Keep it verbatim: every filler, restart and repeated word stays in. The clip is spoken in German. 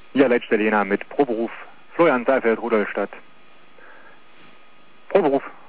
Ja, Leitstelle Jena mit Proberuf. Florian Seifeld, Rudolstadt. Proberuf.